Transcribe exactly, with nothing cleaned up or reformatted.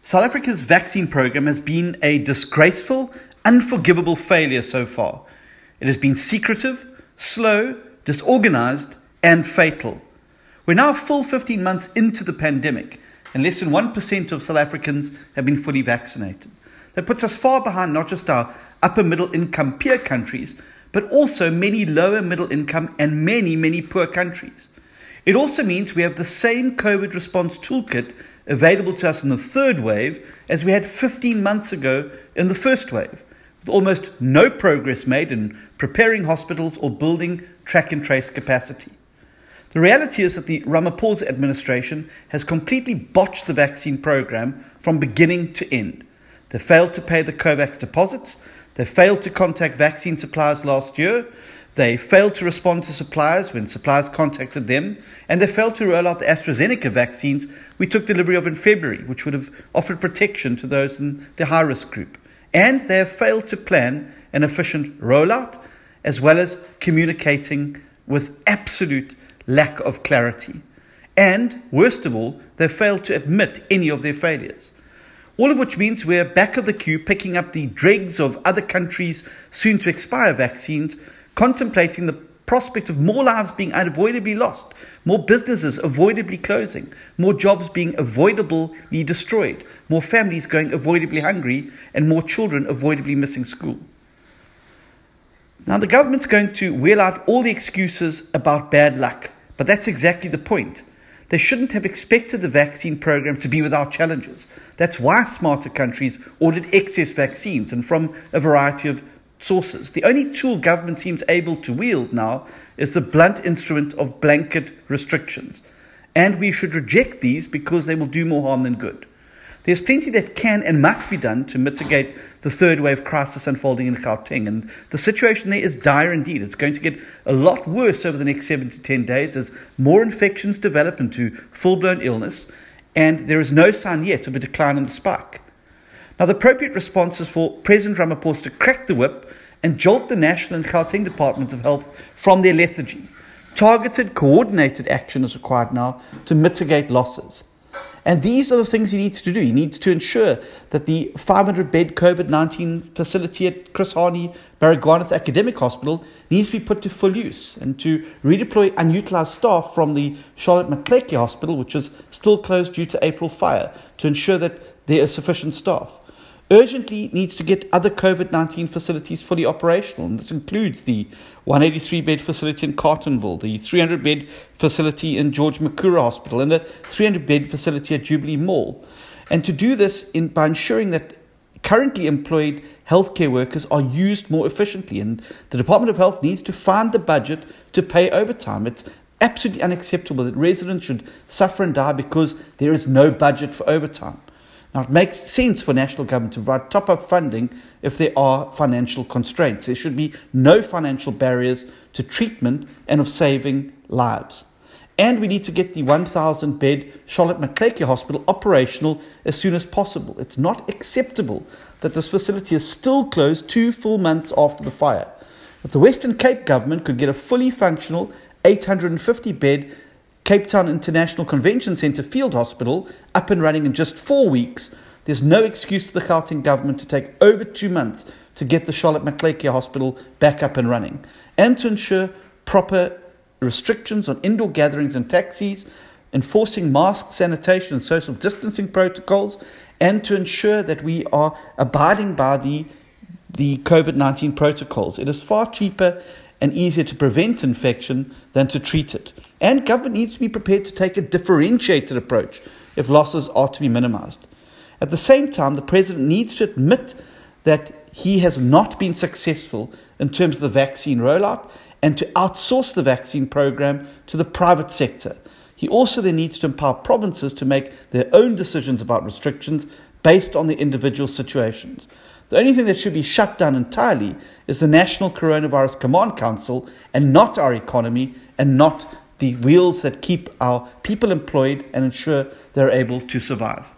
South Africa's vaccine program has been a disgraceful, unforgivable failure so far. It has been secretive, slow, disorganized, and fatal. We're now a full fifteen months into the pandemic, and less than one percent of South Africans have been fully vaccinated. That puts us far behind not just our upper middle income peer countries, but also many lower middle income and many, many poor countries. It also means we have the same COVID response toolkit available to us in the third wave as we had fifteen months ago in the first wave, with almost no progress made in preparing hospitals or building track and trace capacity. The reality is that the Ramaphosa administration has completely botched the vaccine program from beginning to end. They failed to pay the COVAX deposits. They failed to contact vaccine suppliers last year. They failed to respond to suppliers when suppliers contacted them. And they failed to roll out the AstraZeneca vaccines we took delivery of in February, which would have offered protection to those in the high-risk group. And they have failed to plan an efficient rollout, as well as communicating with absolute lack of clarity. And, worst of all, they failed to admit any of their failures. All of which means we're back of the queue picking up the dregs of other countries' soon-to-expire vaccines, contemplating the prospect of more lives being unavoidably lost, more businesses avoidably closing, more jobs being avoidably destroyed, more families going avoidably hungry, and more children avoidably missing school. Now, the government's going to wheel out all the excuses about bad luck, but that's exactly the point. They shouldn't have expected the vaccine program to be without challenges. That's why smarter countries ordered excess vaccines and from a variety of sources. The only tool government seems able to wield now is the blunt instrument of blanket restrictions. And we should reject these because they will do more harm than good. There's plenty that can and must be done to mitigate the third wave crisis unfolding in Gauteng. And the situation there is dire indeed. It's going to get a lot worse over the next seven to ten days as more infections develop into full-blown illness. And there is no sign yet of a decline in the spike. Now, the appropriate response is for President Ramaphosa to crack the whip and jolt the National and Gauteng Departments of Health from their lethargy. Targeted, coordinated action is required now to mitigate losses. And these are the things he needs to do. He needs to ensure that the five hundred bed COVID nineteen facility at Chris Hani Baragwanath Academic Hospital needs to be put to full use, and to redeploy unutilized staff from the Charlotte Maxeke Hospital, which is still closed due to April fire, to ensure that there is sufficient staff. Urgently needs to get other COVID nineteen facilities fully operational, and this includes the one hundred eighty-three bed facility in Carletonville, the three hundred bed facility in George Makura Hospital, and the three hundred bed facility at Jubilee Mall. And to do this in, by ensuring that currently employed healthcare workers are used more efficiently, and the Department of Health needs to find the budget to pay overtime. It's absolutely unacceptable that residents should suffer and die because there is no budget for overtime. Now, it makes sense for national government to provide top-up funding if there are financial constraints. There should be no financial barriers to treatment and of saving lives. And we need to get the one thousand bed Charlotte Maxeke Hospital operational as soon as possible. It's not acceptable that this facility is still closed two full months after the fire. If the Western Cape government could get a fully functional eight hundred fifty bed Cape Town International Convention Centre Field Hospital up and running in just four weeks, there's no excuse for the Gauteng government to take over two months to get the Charlotte Maxeke Hospital back up and running, and to ensure proper restrictions on indoor gatherings and taxis, enforcing mask sanitation and social distancing protocols, and to ensure that we are abiding by the, the COVID nineteen protocols. It is far cheaper and easier to prevent infection than to treat it. And government needs to be prepared to take a differentiated approach if losses are to be minimized. At the same time, the president needs to admit that he has not been successful in terms of the vaccine rollout and to outsource the vaccine program to the private sector. He also then needs to empower provinces to make their own decisions about restrictions based on their individual situations. The only thing that should be shut down entirely is the National Coronavirus Command Council, and not our economy, and not the wheels that keep our people employed and ensure they're able to survive.